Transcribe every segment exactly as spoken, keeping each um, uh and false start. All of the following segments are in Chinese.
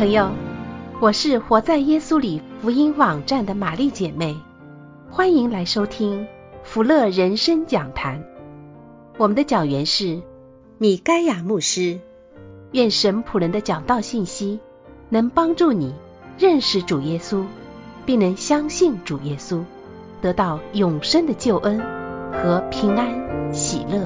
朋友，我是活在耶稣里福音网站的玛丽姐妹，欢迎来收听福乐人生讲坛。我们的讲员是米该亚牧师。愿神仆人的讲道信息能帮助你认识主耶稣，并能相信主耶稣，得到永生的救恩和平安喜乐。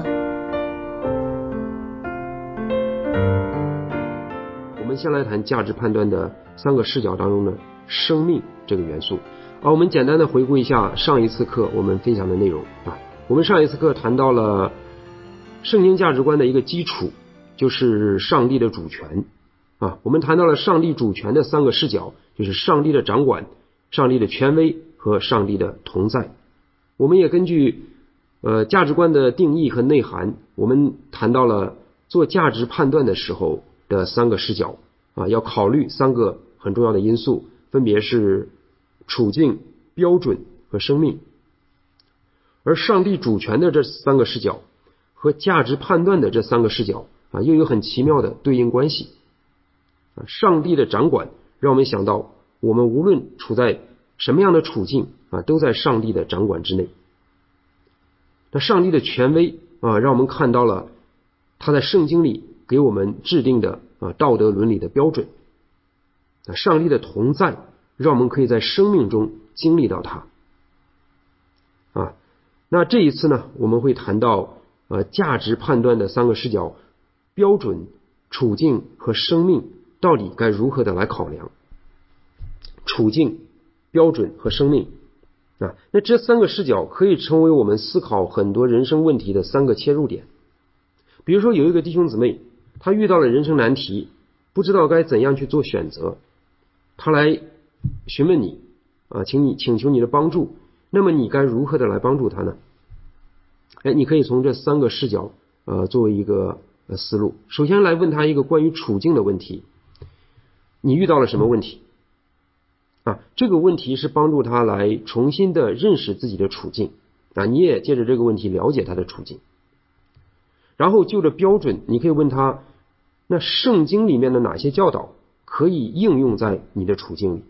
我们先来谈价值判断的三个视角当中的生命这个元素。啊，我们简单的回顾一下上一次课我们分享的内容啊。我们上一次课谈到了圣经价值观的一个基础，就是上帝的主权啊。我们谈到了上帝主权的三个视角，就是上帝的掌管、上帝的权威和上帝的同在。我们也根据呃价值观的定义和内涵，我们谈到了做价值判断的时候的三个视角啊，要考虑三个很重要的因素，分别是处境、标准和生命。而上帝主权的这三个视角和价值判断的这三个视角啊，又有很奇妙的对应关系啊。上帝的掌管让我们想到，我们无论处在什么样的处境啊，都在上帝的掌管之内。那上帝的权威啊，让我们看到了他在圣经里给我们制定的啊道德伦理的标准。啊，上帝的同在让我们可以在生命中经历到他。啊，那这一次呢，我们会谈到呃价值判断的三个视角：标准、处境和生命到底该如何的来考量。处境、标准和生命啊，那这三个视角可以成为我们思考很多人生问题的三个切入点。比如说有一个弟兄姊妹，他遇到了人生难题，不知道该怎样去做选择，他来询问你啊，请你请求你的帮助，那么你该如何的来帮助他呢？哎，你可以从这三个视角呃作为一个呃思路。首先来问他一个关于处境的问题，你遇到了什么问题啊？这个问题是帮助他来重新的认识自己的处境啊，你也借着这个问题了解他的处境。然后就着标准，你可以问他，那圣经里面的哪些教导可以应用在你的处境里，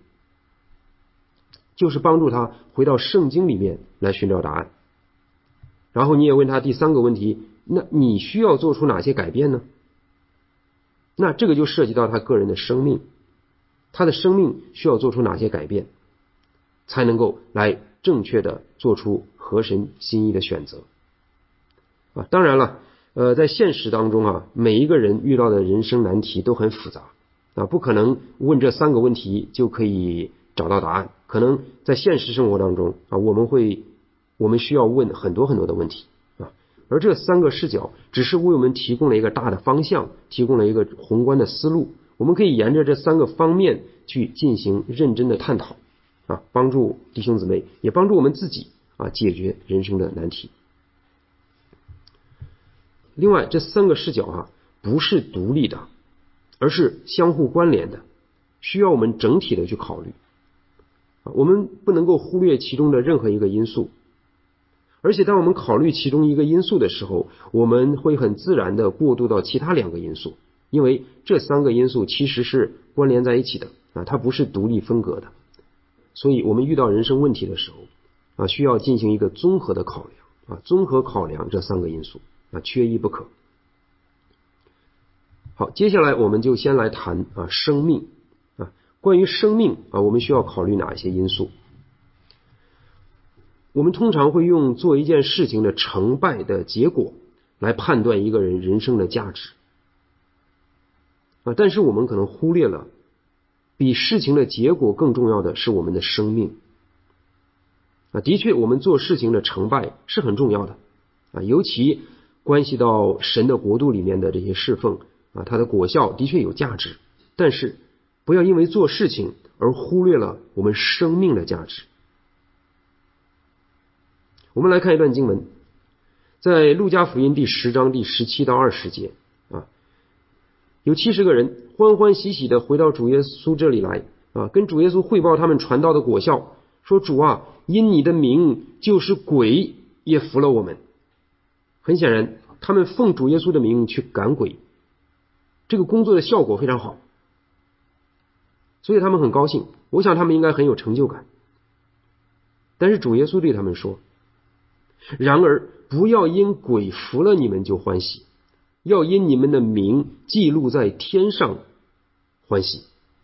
就是帮助他回到圣经里面来寻找答案。然后你也问他第三个问题，那你需要做出哪些改变呢？那这个就涉及到他个人的生命，他的生命需要做出哪些改变，才能够来正确的做出合神心意的选择啊。当然了，呃，在现实当中啊，每一个人遇到的人生难题都很复杂啊，不可能问这三个问题就可以找到答案。可能在现实生活当中啊，我们会我们需要问很多很多的问题啊，而这三个视角只是为我们提供了一个大的方向，提供了一个宏观的思路，我们可以沿着这三个方面去进行认真的探讨啊，帮助弟兄姊妹，也帮助我们自己啊解决人生的难题。另外，这三个视角啊不是独立的，而是相互关联的，需要我们整体的去考虑。我们不能够忽略其中的任何一个因素，而且当我们考虑其中一个因素的时候，我们会很自然的过渡到其他两个因素，因为这三个因素其实是关联在一起的啊，它不是独立分割的。所以我们遇到人生问题的时候啊，需要进行一个综合的考量啊，综合考量这三个因素啊，缺一不可。好，接下来我们就先来谈啊生命啊，关于生命啊，我们需要考虑哪些因素？我们通常会用做一件事情的成败的结果来判断一个人人生的价值啊，但是我们可能忽略了比事情的结果更重要的是我们的生命啊。的确，我们做事情的成败是很重要的啊，尤其关系到神的国度里面的这些侍奉啊，它的果效的确有价值，但是不要因为做事情而忽略了我们生命的价值。我们来看一段经文，在路加福音第十章第十七到二十节啊，有七十个人欢欢喜喜的回到主耶稣这里来啊，跟主耶稣汇报他们传道的果效，说主啊，因你的名，就是鬼也服了我们。很显然，他们奉主耶稣的名去赶鬼，这个工作的效果非常好所以他们很高兴，我想他们应该很有成就感。但是主耶稣对他们说，然而不要因鬼服了你们就欢喜，要因你们的名记录在天上欢喜。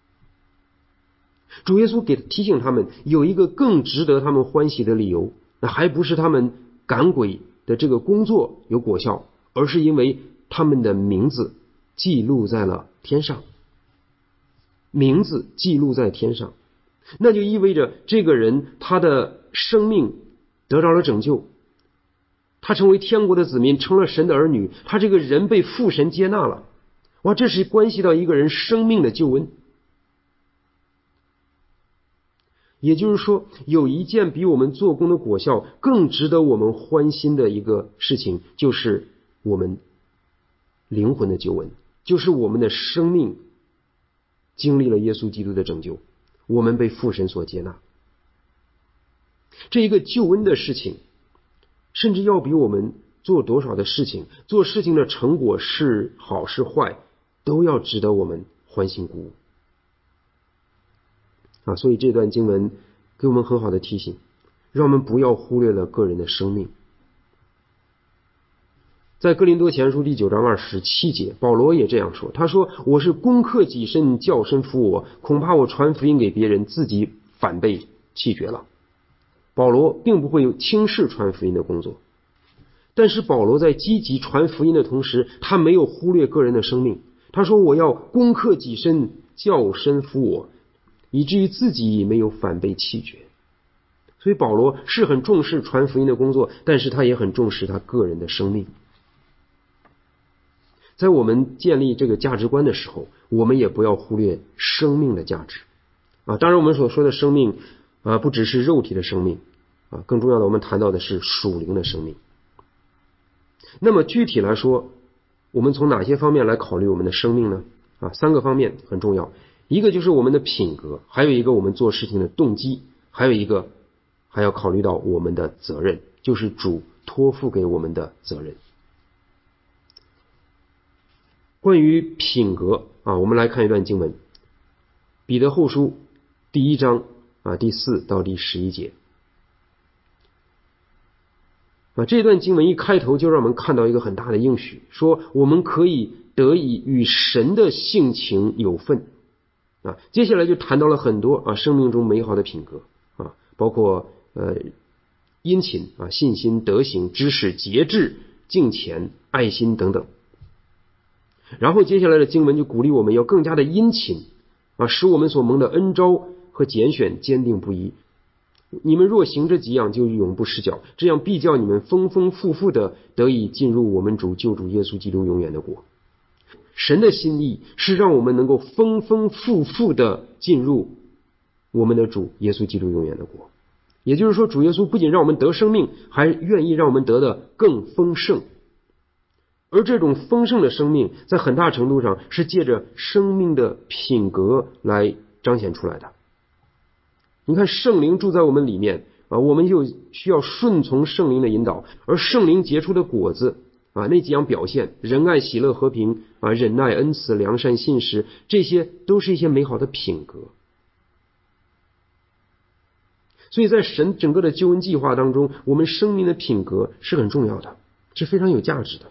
主耶稣给提醒他们，有一个更值得他们欢喜的理由，那还不是他们赶鬼的这个工作有果效，而是因为他们的名字记录在了天上。名字记录在天上，那就意味着这个人他的生命得到了拯救，他成为天国的子民，成了神的儿女，他这个人被父神接纳了。哇，这是关系到一个人生命的救恩。也就是说，有一件比我们做工的果效更值得我们欢心的一个事情，就是我们灵魂的救恩，就是我们的生命经历了耶稣基督的拯救，我们被父神所接纳。这一个救恩的事情，甚至要比我们做多少的事情，做事情的成果是好是坏，都要值得我们欢欣鼓舞啊！所以这段经文给我们很好的提醒，让我们不要忽略了个人的生命。在哥林多前书第九章二十七节，保罗也这样说，他说，我是攻克己身，叫身服我，恐怕我传福音给别人，自己反被弃绝了。保罗并不会有轻视传福音的工作，但是保罗在积极传福音的同时，他没有忽略个人的生命。他说，我要攻克己身，叫身服我，以至于自己没有反被弃绝。所以保罗是很重视传福音的工作，但是他也很重视他个人的生命。在我们建立这个价值观的时候，我们也不要忽略生命的价值啊。当然我们所说的生命啊，不只是肉体的生命啊，更重要的我们谈到的是属灵的生命。那么具体来说，我们从哪些方面来考虑我们的生命呢？啊，三个方面很重要，一个就是我们的品格，还有一个我们做事情的动机，还有一个还要考虑到我们的责任，就是主托付给我们的责任。关于品格啊，我们来看一段经文，彼得后书第一章啊第四到第十一节啊，这段经文一开头就让我们看到一个很大的应许，说我们可以得以与神的性情有份啊。接下来就谈到了很多啊生命中美好的品格啊，包括呃殷勤啊、信心、德行、知识、节制、敬虔、爱心等等。然后接下来的经文就鼓励我们要更加的殷勤啊，使我们所蒙的恩召和拣选坚定不移。你们若行这几样，就永不失脚，这样必叫你们丰丰富富的得以进入我们主救主耶稣基督永远的国。神的心意是让我们能够丰丰富富的进入我们的主耶稣基督永远的国。也就是说，主耶稣不仅让我们得生命，还愿意让我们得的更丰盛。而这种丰盛的生命在很大程度上是借着生命的品格来彰显出来的。你看，圣灵住在我们里面啊，我们就需要顺从圣灵的引导，而圣灵结出的果子啊，那几样表现，仁爱、喜乐、和平啊，忍耐、恩慈、良善、信实，这些都是一些美好的品格。所以在神整个的救恩计划当中，我们生命的品格是很重要的，是非常有价值的。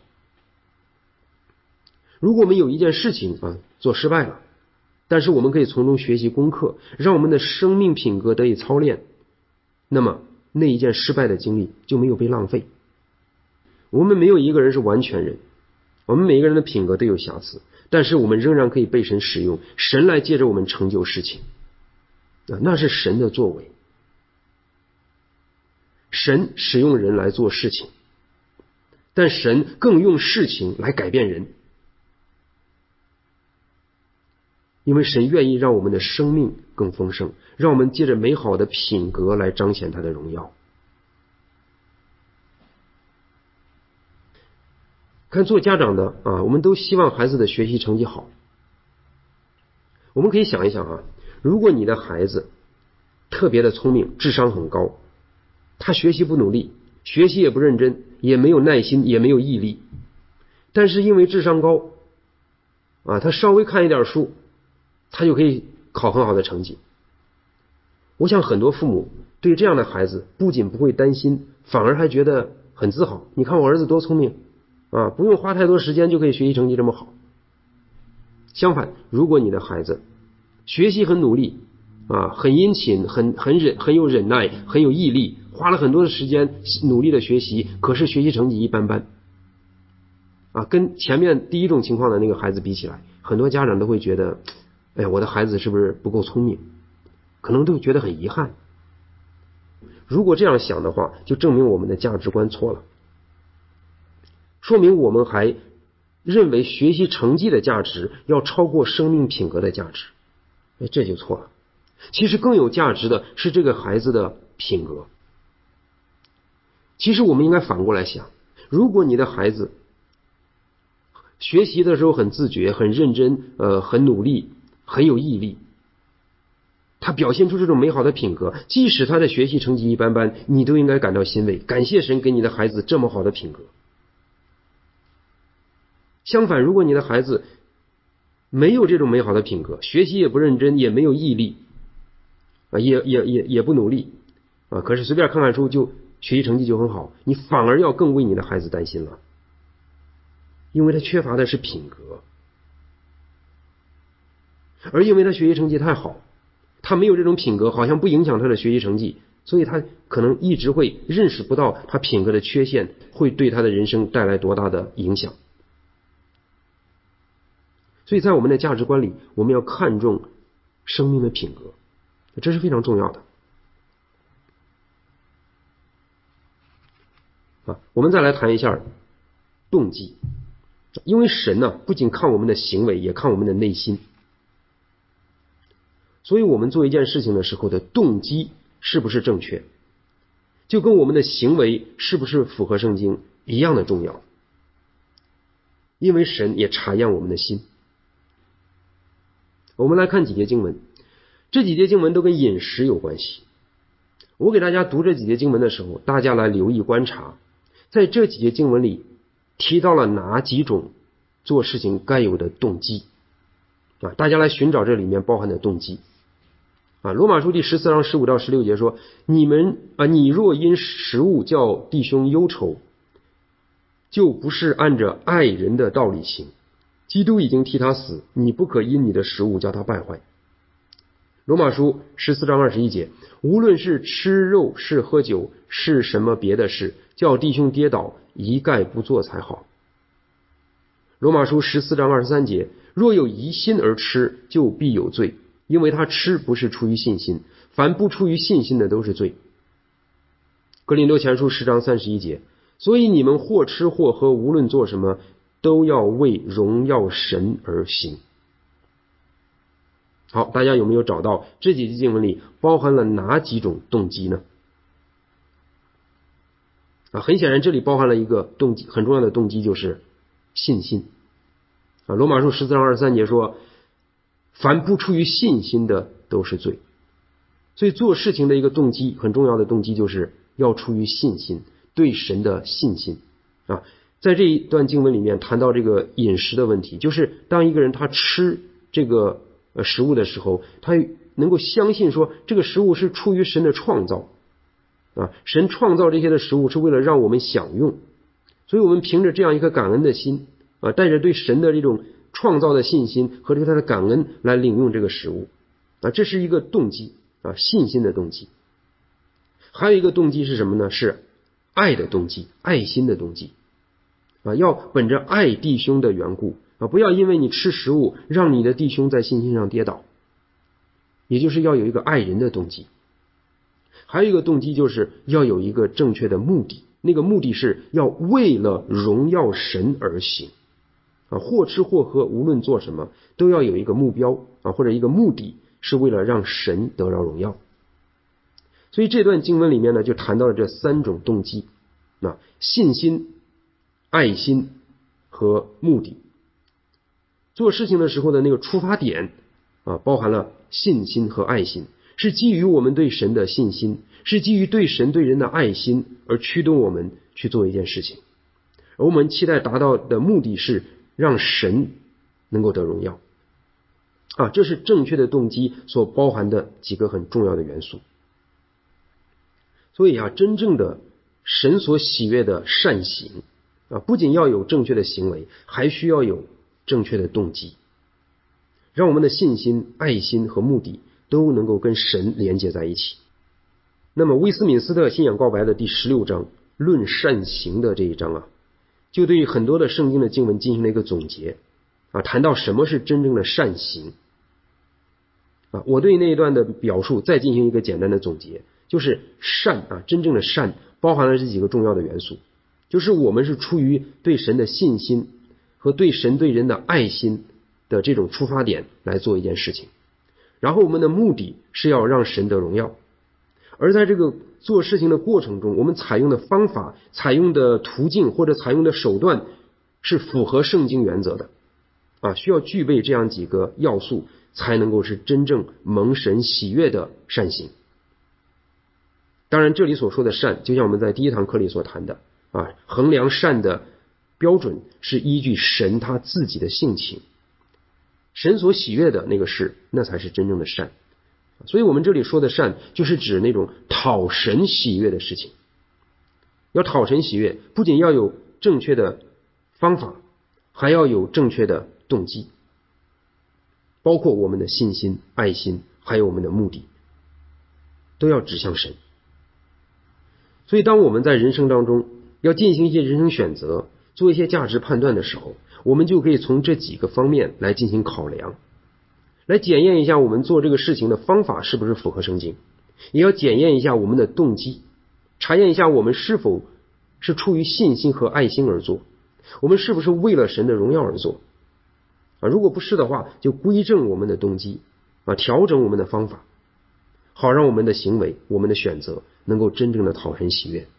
如果我们有一件事情啊做失败了，但是我们可以从中学习功课，让我们的生命品格得以操练，那么那一件失败的经历就没有被浪费。我们没有一个人是完全人，我们每一个人的品格都有瑕疵，但是我们仍然可以被神使用，神来借着我们成就事情啊，那是神的作为。神使用人来做事情，但神更用事情来改变人。因为神愿意让我们的生命更丰盛，让我们借着美好的品格来彰显他的荣耀。看做家长的啊，我们都希望孩子的学习成绩好。我们可以想一想啊，如果你的孩子特别的聪明，智商很高，他学习不努力，学习也不认真，也没有耐心，也没有毅力，但是因为智商高啊，他稍微看一点书，他就可以考很好的成绩。我想很多父母对这样的孩子不仅不会担心，反而还觉得很自豪。你看我儿子多聪明啊，不用花太多时间就可以学习成绩这么好。相反，如果你的孩子学习很努力啊，很殷勤，很很忍，很有忍耐，很有毅力，花了很多的时间努力的学习，可是学习成绩一般般啊，跟前面第一种情况的那个孩子比起来，很多家长都会觉得，哎呀，我的孩子是不是不够聪明？可能都觉得很遗憾。如果这样想的话，就证明我们的价值观错了，说明我们还认为学习成绩的价值要超过生命品格的价值，哎，这就错了。其实更有价值的是这个孩子的品格。其实我们应该反过来想，如果你的孩子学习的时候很自觉、很认真、呃，很努力、很有毅力，他表现出这种美好的品格，即使他的学习成绩一般般，你都应该感到欣慰，感谢神给你的孩子这么好的品格。相反，如果你的孩子没有这种美好的品格，学习也不认真，也没有毅力啊，也也也也不努力啊，可是随便看看书就学习成绩就很好，你反而要更为你的孩子担心了，因为他缺乏的是品格，而因为他学习成绩太好，他没有这种品格，好像不影响他的学习成绩，所以他可能一直会认识不到他品格的缺陷会对他的人生带来多大的影响。所以在我们的价值观里，我们要看重生命的品格，这是非常重要的啊。我们再来谈一下动机，因为神呢、啊、不仅看我们的行为，也看我们的内心，所以我们做一件事情的时候的动机是不是正确，就跟我们的行为是不是符合圣经一样的重要，因为神也查验我们的心。我们来看几节经文，这几节经文都跟饮食有关系。我给大家读这几节经文的时候，大家来留意观察，在这几节经文里提到了哪几种做事情该有的动机啊？大家来寻找这里面包含的动机啊。罗马书第十四章十五到十六节说，你们啊，你若因食物叫弟兄忧愁，就不是按着爱人的道理行。基督已经替他死，你不可因你的食物叫他败坏。罗马书十四章二十一节，无论是吃肉是喝酒是什么别的事，叫弟兄跌倒，一概不做才好。罗马书十四章二十三节，若有疑心而吃，就必有罪，因为他吃不是出于信心，凡不出于信心的都是罪。哥林多前书十章三十一节，所以你们或吃或喝，无论做什么，都要为荣耀神而行。好，大家有没有找到这几节经文里包含了哪几种动机呢？啊，很显然这里包含了一个动机，很重要的动机就是信心。啊，罗马书十四章二十三节说，凡不出于信心的都是罪。所以做事情的一个动机，很重要的动机就是要出于信心，对神的信心啊。在这一段经文里面谈到这个饮食的问题，就是当一个人他吃这个呃食物的时候，他能够相信说这个食物是出于神的创造啊，神创造这些的食物是为了让我们享用，所以我们凭着这样一颗感恩的心啊，带着对神的这种创造的信心和对他的感恩来领用这个食物啊，这是一个动机啊，信心的动机。还有一个动机是什么呢？是爱的动机，爱心的动机啊，要本着爱弟兄的缘故啊，不要因为你吃食物让你的弟兄在信心上跌倒，也就是要有一个爱人的动机。还有一个动机就是要有一个正确的目的，那个目的是要为了荣耀神而行啊，或吃或喝，无论做什么都要有一个目标啊，或者一个目的，是为了让神得到荣耀。所以这段经文里面呢，就谈到了这三种动机啊，信心、爱心和目的。做事情的时候的那个出发点啊，包含了信心和爱心，是基于我们对神的信心，是基于对神对人的爱心而驱动我们去做一件事情，而我们期待达到的目的是让神能够得荣耀啊，这是正确的动机所包含的几个很重要的元素。所以啊，真正的神所喜悦的善行啊，不仅要有正确的行为，还需要有正确的动机，让我们的信心、爱心和目的都能够跟神连接在一起。那么威斯敏斯特信仰告白的第十六章论善行的这一章啊，就对于很多的圣经的经文进行了一个总结啊，谈到什么是真正的善行啊。我对那一段的表述再进行一个简单的总结，就是善啊，真正的善包含了这几个重要的元素，就是我们是出于对神的信心和对神对人的爱心的这种出发点来做一件事情，然后我们的目的是要让神得荣耀，而在这个做事情的过程中，我们采用的方法、采用的途径或者采用的手段是符合圣经原则的啊，需要具备这样几个要素，才能够是真正蒙神喜悦的善行。当然这里所说的善，就像我们在第一堂课里所谈的啊，衡量善的标准是依据神他自己的性情，神所喜悦的那个事，那才是真正的善。所以我们这里说的善，就是指那种讨神喜悦的事情。要讨神喜悦，不仅要有正确的方法，还要有正确的动机，包括我们的信心、爱心，还有我们的目的，都要指向神。所以当我们在人生当中要进行一些人生选择，做一些价值判断的时候，我们就可以从这几个方面来进行考量，来检验一下我们做这个事情的方法是不是符合圣经，也要检验一下我们的动机，查验一下我们是否是出于信心和爱心而做，我们是不是为了神的荣耀而做啊？如果不是的话，就归正我们的动机啊，调整我们的方法，好让我们的行为、我们的选择能够真正的讨神喜悦。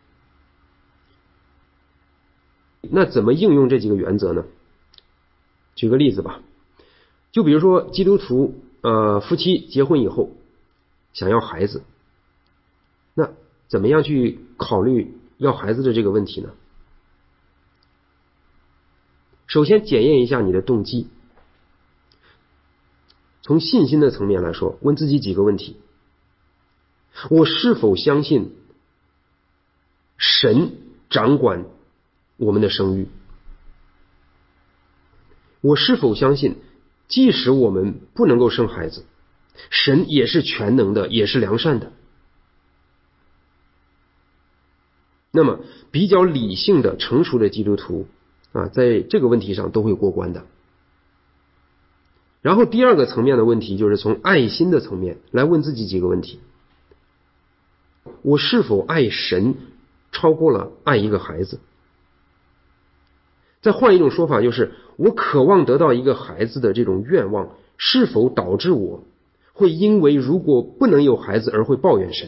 那怎么应用这几个原则呢？举个例子吧，就比如说基督徒呃夫妻结婚以后想要孩子，那怎么样去考虑要孩子的这个问题呢？首先检验一下你的动机。从信心的层面来说，问自己几个问题：我是否相信神掌管我们的生育？我是否相信即使我们不能够生孩子，神也是全能的，也是良善的？那么比较理性的成熟的基督徒啊，在这个问题上都会过关的。然后第二个层面的问题，就是从爱心的层面来问自己几个问题：我是否爱神超过了爱一个孩子？再换一种说法，就是我渴望得到一个孩子的这种愿望，是否导致我会因为如果不能有孩子而会抱怨神？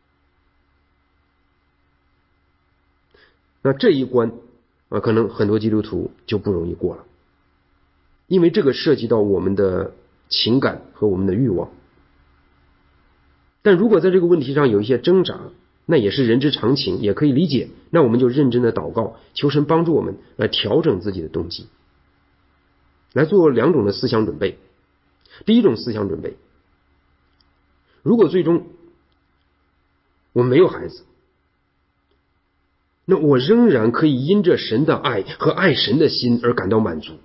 那这一关啊，可能很多基督徒就不容易过了，因为这个涉及到我们的情感和我们的欲望。但如果在这个问题上有一些挣扎，那也是人之常情，也可以理解。那我们就认真的祷告，求神帮助我们来调整自己的动机，来做两种的思想准备。第一种思想准备，如果最终我没有孩子，那我仍然可以因着神的爱和爱神的心而感到满足。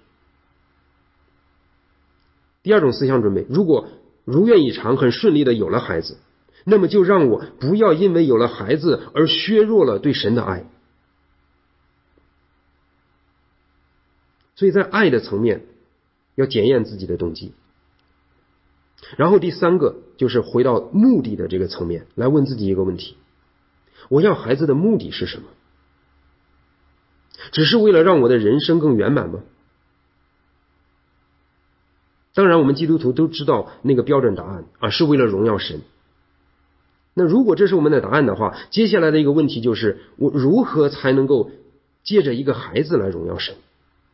第二种思想准备，如果如愿以偿很顺利的有了孩子，那么就让我不要因为有了孩子而削弱了对神的爱。所以在爱的层面要检验自己的动机。然后第三个就是回到目的的这个层面来问自己一个问题：我要孩子的目的是什么？只是为了让我的人生更圆满吗？当然我们基督徒都知道那个标准答案啊，是为了荣耀神。那如果这是我们的答案的话，接下来的一个问题就是，我如何才能够借着一个孩子来荣耀神？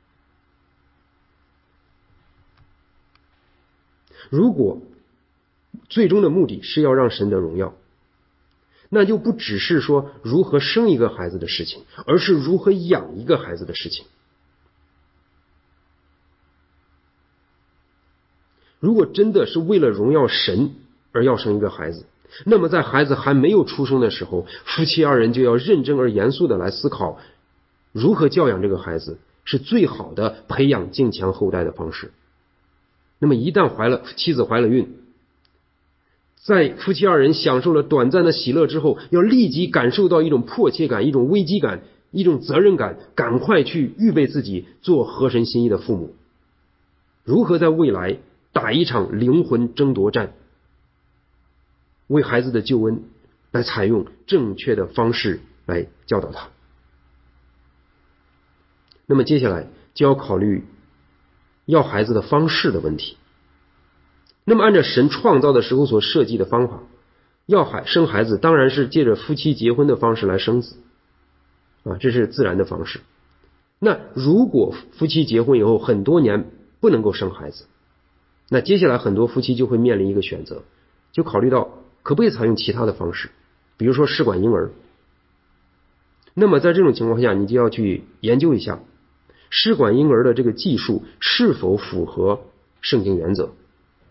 如果最终的目的是要让神得荣耀，那就不只是说如何生一个孩子的事情，而是如何养一个孩子的事情。 如果真的是为了荣耀神而要生一个孩子，那么在孩子还没有出生的时候，夫妻二人就要认真而严肃的来思考如何教养这个孩子是最好的培养敬强后代的方式。那么一旦怀了妻子怀了孕，在夫妻二人享受了短暂的喜乐之后，要立即感受到一种迫切感，一种危机感，一种责任感，赶快去预备自己做合神心意的父母。如何在未来打一场灵魂争夺战，为孩子的救恩来采用正确的方式来教导他。那么接下来就要考虑要孩子的方式的问题。那么按照神创造的时候所设计的方法，要孩生孩子当然是借着夫妻结婚的方式来生子啊，这是自然的方式。那如果夫妻结婚以后很多年不能够生孩子，那接下来很多夫妻就会面临一个选择，就考虑到可不可以采用其他的方式，比如说试管婴儿。那么在这种情况下，你就要去研究一下试管婴儿的这个技术是否符合圣经原则。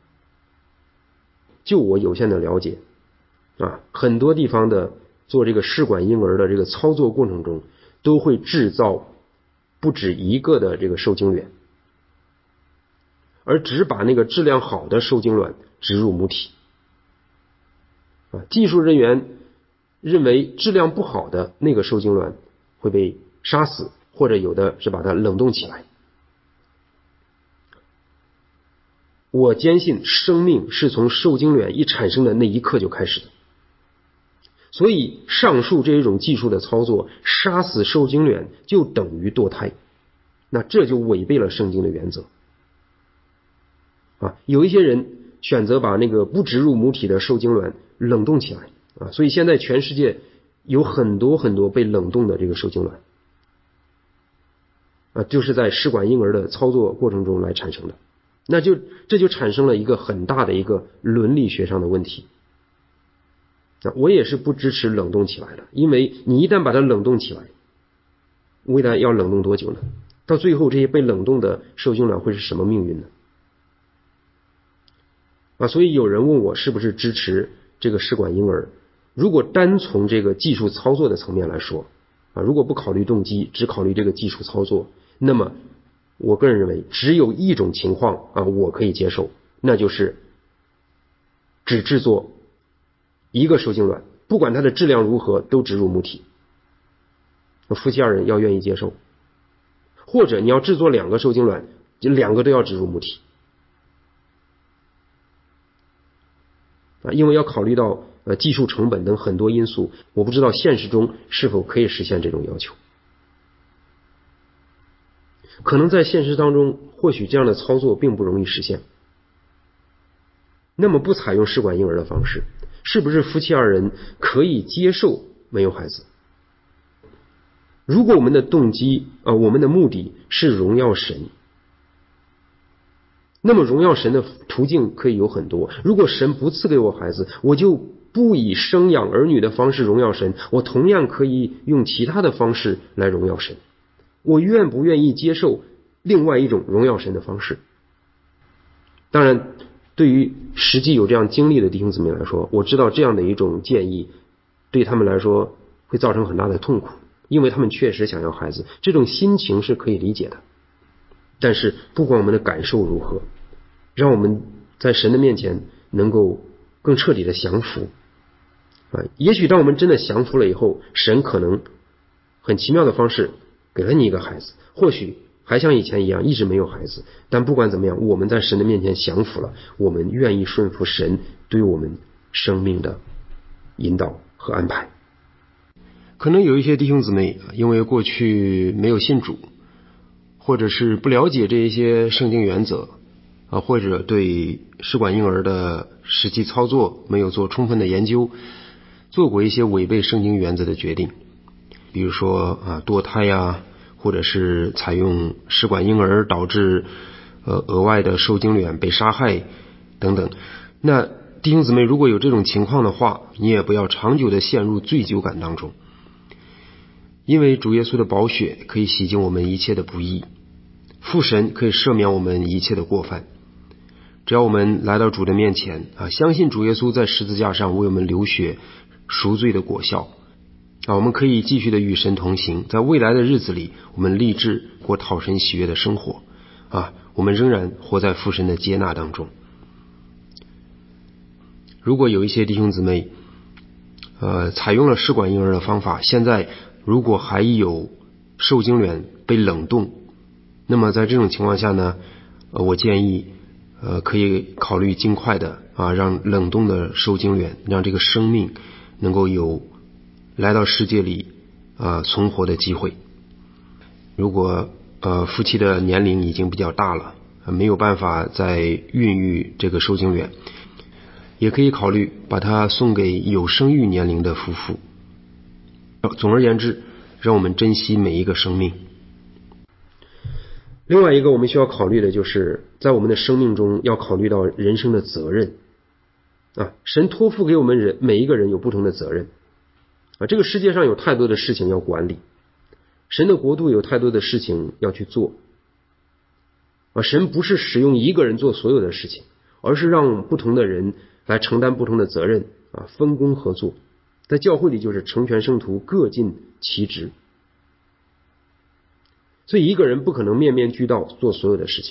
就我有限的了解啊，很多地方的做这个试管婴儿的这个操作过程中，都会制造不止一个的这个受精卵，而只把那个质量好的受精卵植入母体啊。技术人员认为质量不好的那个受精卵会被杀死，或者有的是把它冷冻起来。我坚信生命是从受精卵一产生的那一刻就开始的，所以上述这一种技术的操作，杀死受精卵就等于堕胎，那这就违背了圣经的原则啊。有一些人选择把那个不植入母体的受精卵冷冻起来啊，所以现在全世界有很多很多被冷冻的这个受精卵啊，就是在试管婴儿的操作过程中来产生的。那就这就产生了一个很大的一个伦理学上的问题。我也是不支持冷冻起来的，因为你一旦把它冷冻起来，未来要冷冻多久呢？到最后这些被冷冻的受精卵会是什么命运呢？啊，所以有人问我是不是支持这个试管婴儿。如果单从这个技术操作的层面来说啊，如果不考虑动机，只考虑这个技术操作，那么我个人认为只有一种情况啊，我可以接受，那就是只制作一个受精卵，不管它的质量如何都植入母体，夫妻二人要愿意接受。或者你要制作两个受精卵，两个都要植入母体啊，因为要考虑到呃技术成本等很多因素，我不知道现实中是否可以实现这种要求。可能在现实当中，或许这样的操作并不容易实现。那么不采用试管婴儿的方式，是不是夫妻二人可以接受没有孩子？如果我们的动机啊、呃，我们的目的是荣耀神，那么荣耀神的途径可以有很多。如果神不赐给我孩子，我就不以生养儿女的方式荣耀神，我同样可以用其他的方式来荣耀神。我愿不愿意接受另外一种荣耀神的方式？当然，对于实际有这样经历的弟兄姊妹来说，我知道这样的一种建议对他们来说会造成很大的痛苦，因为他们确实想要孩子，这种心情是可以理解的。但是不管我们的感受如何，让我们在神的面前能够更彻底的降服啊！也许当我们真的降服了以后，神可能很奇妙的方式给了你一个孩子，或许还像以前一样一直没有孩子，但不管怎么样，我们在神的面前降服了，我们愿意顺服神对我们生命的引导和安排。可能有一些弟兄姊妹因为过去没有信主，或者是不了解这一些圣经原则啊，或者对试管婴儿的实际操作没有做充分的研究，做过一些违背圣经原则的决定，比如说啊堕胎呀，或者是采用试管婴儿导致呃额外的受精卵被杀害等等。那弟兄姊妹，如果有这种情况的话，你也不要长久的陷入罪疚感当中，因为主耶稣的宝血可以洗净我们一切的不义，父神可以赦免我们一切的过犯， 只要我们来到主的面前啊，相信主耶稣在十字架上为我们流血赎罪的果效啊，我们可以继续的与神同行，在未来的日子里，我们立志过讨神喜悦的生活啊，我们仍然活在父神的接纳当中。如果有一些弟兄姊妹呃，采用了试管婴儿的方法，现在如果还有受精卵被冷冻，那么在这种情况下呢，呃，我建议呃可以考虑尽快的啊，让冷冻的受精卵，让这个生命能够有来到世界里啊存活的机会。如果呃夫妻的年龄已经比较大了，没有办法再孕育这个受精卵，也可以考虑把它送给有生育年龄的夫妇。总而言之，让我们珍惜每一个生命。另外一个我们需要考虑的就是在我们的生命中要考虑到人生的责任啊，神托付给我们人每一个人有不同的责任啊，这个世界上有太多的事情要管理，神的国度有太多的事情要去做啊，神不是使用一个人做所有的事情，而是让不同的人来承担不同的责任啊，分工合作。在教会里就是成全圣徒，各尽其职。所以一个人不可能面面俱到做所有的事情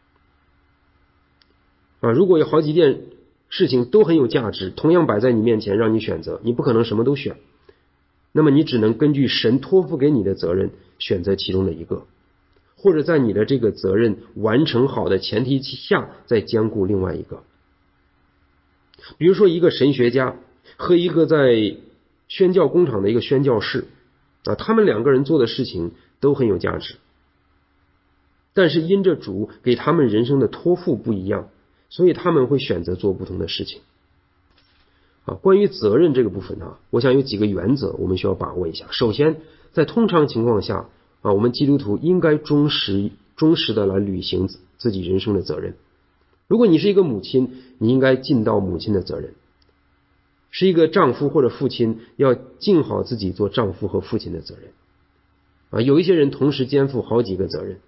啊，如果有好几件事情都很有价值，同样摆在你面前让你选择，你不可能什么都选，那么你只能根据神托付给你的责任选择其中的一个，或者在你的这个责任完成好的前提下再兼顾另外一个。比如说一个神学家和一个在宣教工厂的一个宣教士啊，他们两个人做的事情都很有价值，但是因着主给他们人生的托付不一样，所以他们会选择做不同的事情啊。关于责任这个部分啊，我想有几个原则我们需要把握一下。首先，在通常情况下啊，我们基督徒应该忠实忠实的来履行自己人生的责任。如果你是一个母亲，你应该尽到母亲的责任；是一个丈夫或者父亲，要尽好自己做丈夫和父亲的责任啊。有一些人同时肩负好几个责任。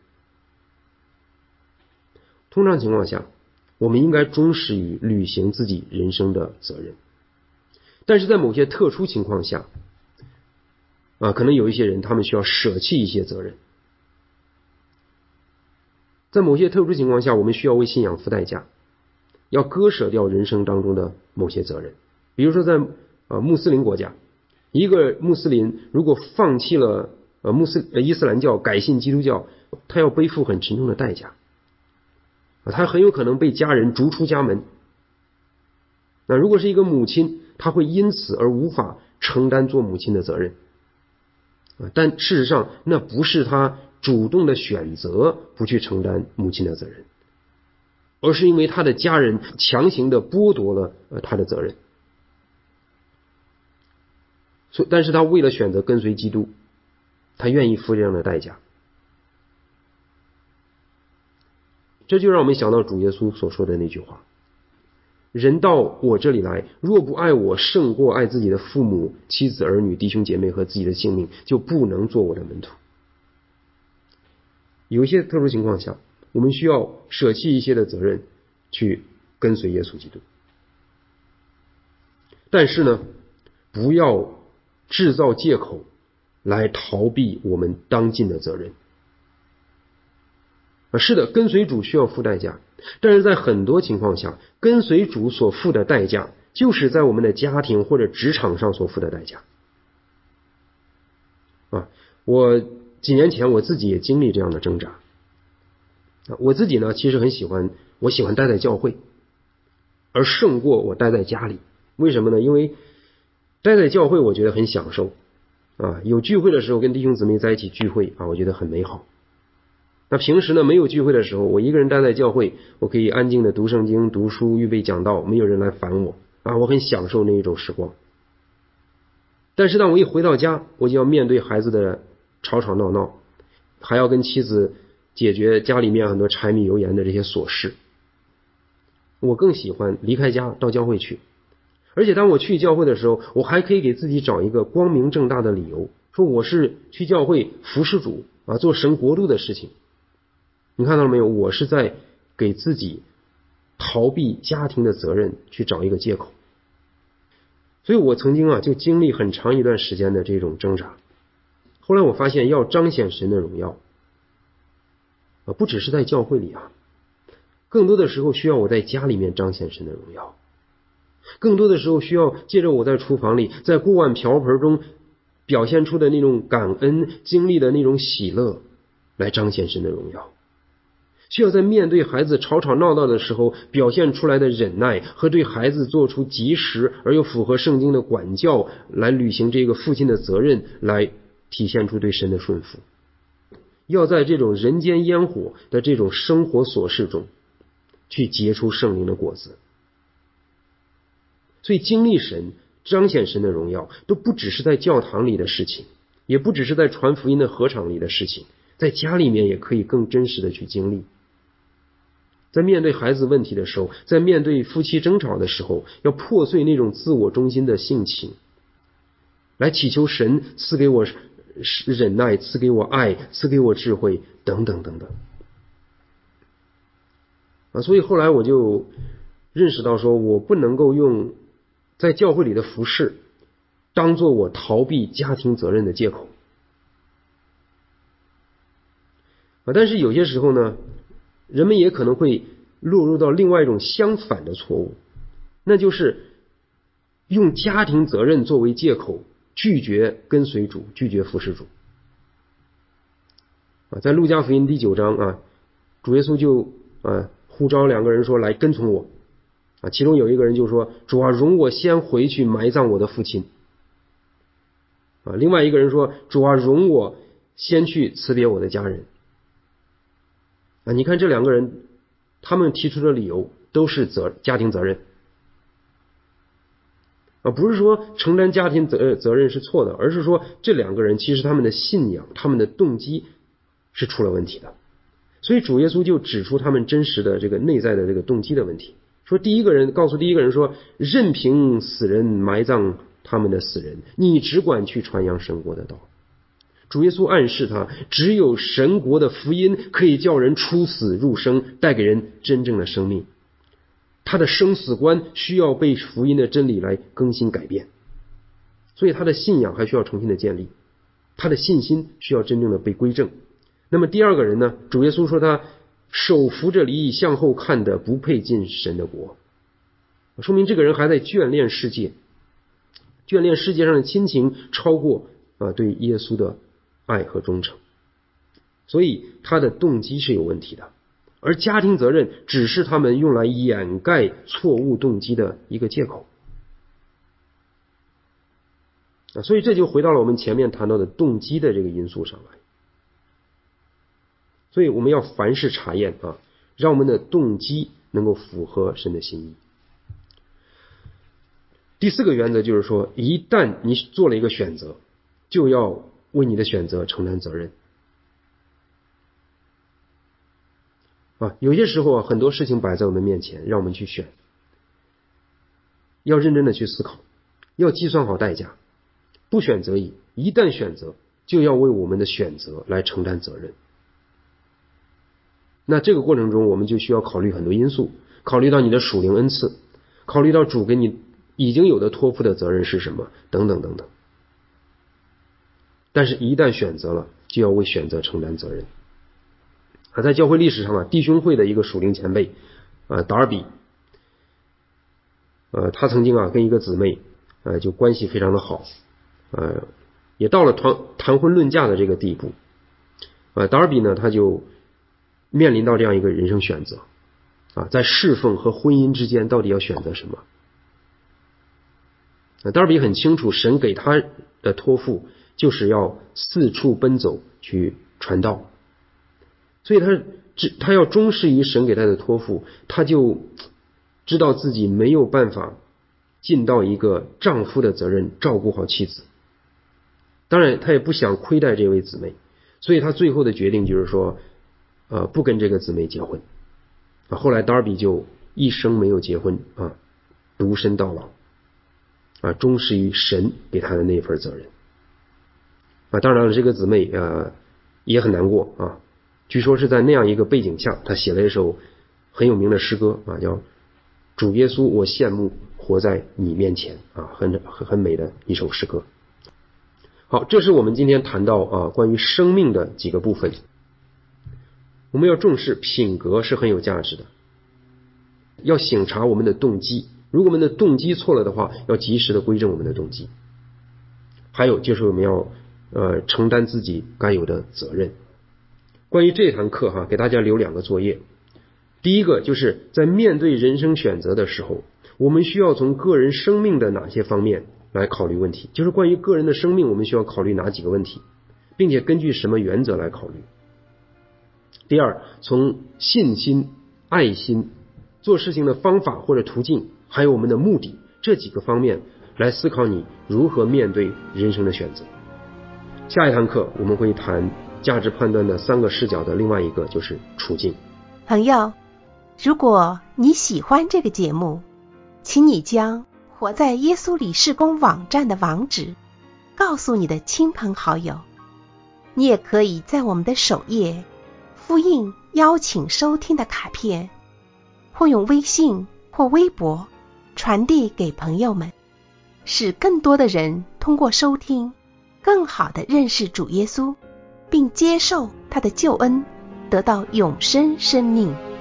通常情况下，我们应该忠实于履行自己人生的责任，但是在某些特殊情况下啊，可能有一些人他们需要舍弃一些责任。在某些特殊情况下，我们需要为信仰付代价，要割舍掉人生当中的某些责任。比如说在呃穆斯林国家，一个穆斯林如果放弃了呃穆斯呃伊斯兰教，改信基督教，他要背负很沉重的代价，他很有可能被家人逐出家门。那如果是一个母亲，她会因此而无法承担做母亲的责任，但事实上那不是她主动的选择不去承担母亲的责任，而是因为她的家人强行的剥夺了她的责任。所以但是她为了选择跟随基督，她愿意付这样的代价。这就让我们想到主耶稣所说的那句话：人到我这里来，若不爱我胜过爱自己的父母、妻子、儿女、弟兄姐妹和自己的性命，就不能做我的门徒。有一些特殊情况下，我们需要舍弃一些的责任去跟随耶稣基督，但是呢，不要制造借口来逃避我们当尽的责任。是的，跟随主需要付代价，但是在很多情况下，跟随主所付的代价就是在我们的家庭或者职场上所付的代价啊。我几年前我自己也经历这样的挣扎啊。我自己呢，其实很喜欢，我喜欢待在教会，而胜过我待在家里。为什么呢？因为待在教会我觉得很享受啊，有聚会的时候跟弟兄姊妹在一起聚会啊，我觉得很美好。那平时呢，没有聚会的时候，我一个人待在教会，我可以安静的读圣经、读书、预备讲道，没有人来烦我啊，我很享受那一种时光。但是当我一回到家，我就要面对孩子的吵吵闹闹，还要跟妻子解决家里面很多柴米油盐的这些琐事。我更喜欢离开家到教会去，而且当我去教会的时候，我还可以给自己找一个光明正大的理由，说我是去教会服侍主啊，做神国度的事情。你看到了没有？我是在给自己讨逃避家庭的责任去找一个借口。所以我曾经啊就经历很长一段时间的这种挣扎。后来我发现要彰显神的荣耀啊，不只是在教会里啊，更多的时候需要我在家里面彰显神的荣耀，更多的时候需要借着我在厨房里在锅碗瓢盆中表现出的那种感恩，经历的那种喜乐来彰显神的荣耀，需要在面对孩子吵吵闹闹的时候表现出来的忍耐和对孩子做出及时而又符合圣经的管教，来履行这个父亲的责任，来体现出对神的顺服。要在这种人间烟火的这种生活琐事中去结出圣灵的果子。所以经历神彰显神的荣耀都不只是在教堂里的事情，也不只是在传福音的合场里的事情，在家里面也可以更真实的去经历。在面对孩子问题的时候，在面对夫妻争吵的时候，要破碎那种自我中心的性情，来祈求神赐给我忍耐，赐给我爱，赐给我智慧，等等等等啊。所以后来我就认识到说，我不能够用在教会里的服事当做我逃避家庭责任的借口啊。但是有些时候呢，人们也可能会落入到另外一种相反的错误，那就是用家庭责任作为借口拒绝跟随主，拒绝服侍主啊。在路加福音第九章啊，主耶稣就啊呼召两个人说，来跟从我啊。其中有一个人就说，主啊，容我先回去埋葬我的父亲啊。另外一个人说，主啊，容我先去辞别我的家人啊。你看这两个人他们提出的理由都是责家庭责任啊，不是说承担家庭责责任是错的，而是说这两个人其实他们的信仰，他们的动机是出了问题的。所以主耶稣就指出他们真实的这个内在的这个动机的问题，说第一个人告诉第一个人说，任凭死人埋葬他们的死人，你只管去传扬神国的道。主耶稣暗示他，只有神国的福音可以叫人出死入生，带给人真正的生命。他的生死观需要被福音的真理来更新改变，所以他的信仰还需要重新的建立，他的信心需要真正的被归正。那么第二个人呢，主耶稣说他手扶着犁向后看的不配进神的国，说明这个人还在眷恋世界，眷恋世界上的亲情超过啊对耶稣的爱和忠诚，所以他的动机是有问题的。而家庭责任只是他们用来掩盖错误动机的一个借口啊。所以这就回到了我们前面谈到的动机的这个因素上来。所以我们要凡事查验啊，让我们的动机能够符合神的心意。第四个原则就是说，一旦你做了一个选择，就要为你的选择承担责任啊。有些时候啊，很多事情摆在我们面前，让我们去选，要认真的去思考，要计算好代价，不选择已，一旦选择，就要为我们的选择来承担责任。那这个过程中，我们就需要考虑很多因素，考虑到你的属灵恩赐，考虑到主给你已经有的托付的责任是什么，等等等等。但是一旦选择了，就要为选择承担责任啊。在教会历史上啊，弟兄会的一个属灵前辈啊，达尔比，呃，他曾经啊跟一个姊妹呃就关系非常的好，呃，也到了谈谈婚论嫁的这个地步啊。达尔比呢，他就面临到这样一个人生选择啊，在侍奉和婚姻之间到底要选择什么？达尔比很清楚，神给他的托付就是要四处奔走去传道，所以他他要忠实于神给他的托付，他就知道自己没有办法尽到一个丈夫的责任，照顾好妻子。当然，他也不想亏待这位姊妹，所以他最后的决定就是说，呃，不跟这个姊妹结婚啊。后来达尔比就一生没有结婚啊，独身到老啊，忠实于神给他的那份责任啊。当然了，这个姊妹呃也很难过啊。据说是在那样一个背景下，他写了一首很有名的诗歌啊，叫主耶稣，我羡慕活在你面前啊，很很很美的一首诗歌。好，这是我们今天谈到啊关于生命的几个部分。我们要重视品格是很有价值的，要省察我们的动机，如果我们的动机错了的话，要及时的归正我们的动机。还有就是我们要呃承担自己该有的责任。关于这堂课哈，给大家留两个作业。第一个就是在面对人生选择的时候，我们需要从个人生命的哪些方面来考虑问题，就是关于个人的生命我们需要考虑哪几个问题，并且根据什么原则来考虑。第二，从信心、爱心、做事情的方法或者途径，还有我们的目的这几个方面来思考你如何面对人生的选择。下一堂课我们会谈价值判断的三个视角的另外一个就是处境。 朋友，如果你喜欢这个节目，请你将活在耶稣里事工网站的网址告诉你的亲朋好友。你也可以在我们的首页复印邀请收听的卡片，或用微信或微博传递给朋友们，使更多的人通过收听更好地认识主耶稣，并接受他的救恩，得到永生生命。